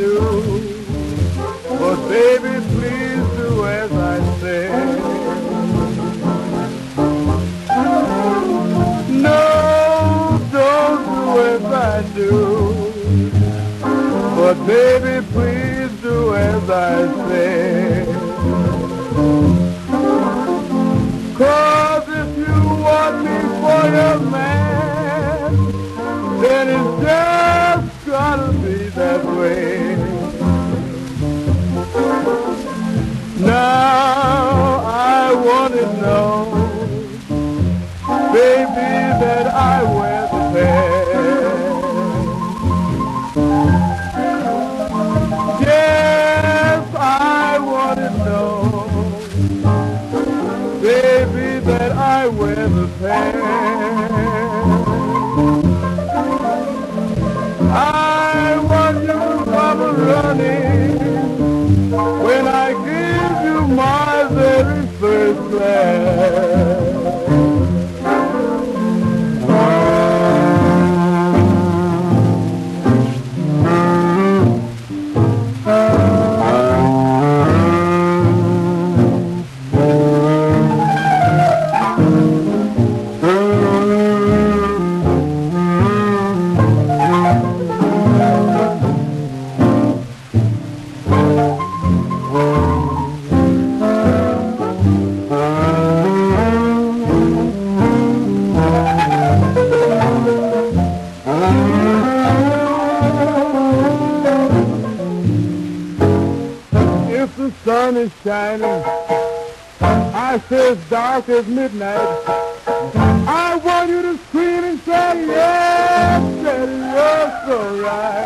do. But baby, please do as I say. No, don't do as I do. But baby, please do as I say. 'Cause if you want me for your man, then it's just gotta be that way. Now I want to know, baby, that I wear the pants. Yes, I want to know, baby, that I wear the pants. I want you to come running when I give you my very first glance. If the sun is shining, I say it's dark as midnight. I want you to scream and say, yes, Daddy, you're so right.